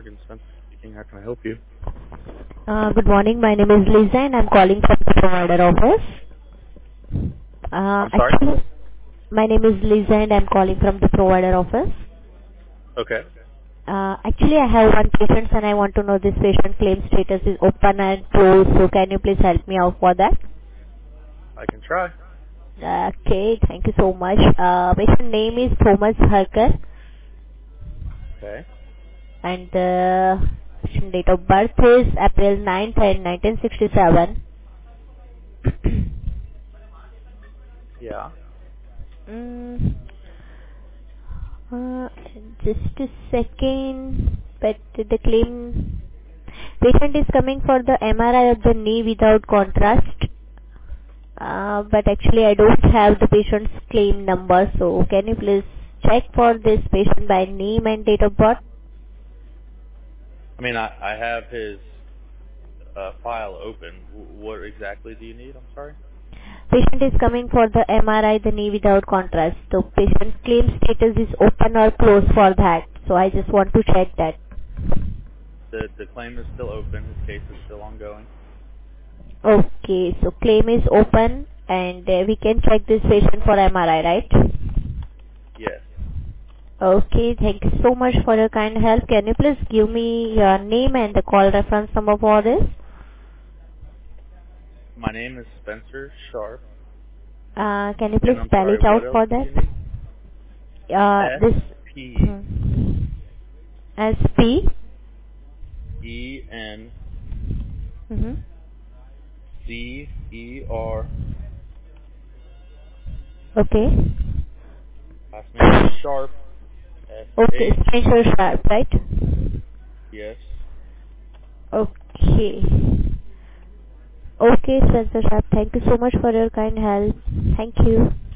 Morgan Spencer speaking. How can I help you? Good morning. My name is Lisa, and I'm calling from the provider office. I'm sorry? Actually, my name is Lisa, and I'm calling from the provider office. Okay. Actually, I have one patient, and I want to know this patient claim status is open and closed. So, can you please help me out for that? I can try. Okay, thank you so much. Patient name is Thomas Harker, Okay. and patient date of birth is April 9th, 1967. Yeah. Mm, Uh, just a second. But the claim patient is coming for the MRI of the knee without contrast. But actually I don't have the patient's claim number. So can you please check for this patient by name and date of birth? I mean, I have his file open. What exactly do you need? I'm sorry? Patient is coming for the MRI the knee without contrast. So patient claim status is open or closed for that. So I just want to check that. The claim is still open. His case is still ongoing. Okay, so claim is open and we can check this patient for MRI, right? Yes. Okay, thank you so much for your kind help. Can you please give me your name and the call reference number for this? My name is Spencer Sharp. Can you And please I'm spell sorry, it out what else for do that? you need? This S-P-E-N-C-E-R SP. Mm-hmm. Okay. Last name is Sharp. Okay, S-H. Spencer Sharp, right? Yes. Okay. Okay, Spencer Sharp. Thank you so much for your kind help. Thank you.